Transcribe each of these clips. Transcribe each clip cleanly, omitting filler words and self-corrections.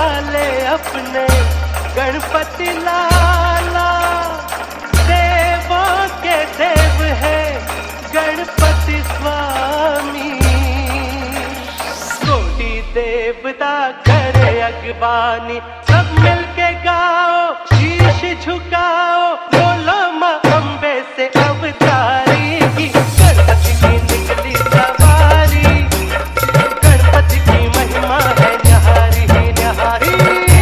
वाले अपने गणपति लाला, देवों के देव है गणपति स्वामी। कोटि देवता करे अगवानी, सब मिलके गाओ शीश झुकाओ, बोलो माँ अम्बे से अवतारी, गणपति की निकली सवारी, गणपति की महिमा है न्यारी ही न्यारी।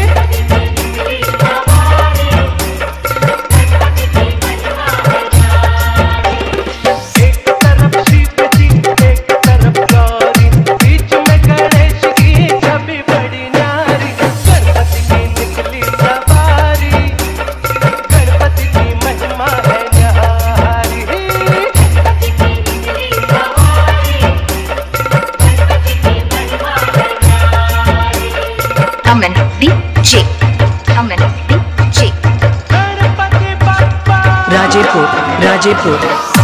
एक तरफ शिव जी एक तरफ गौरी, बीच में गणेश की छवि बड़ी न्यारी, गणपति की निकली सवारी, गणपति की महिमा है न्यारी। Aman DJ, Aman DJ, Ganpati Bappa Rajepur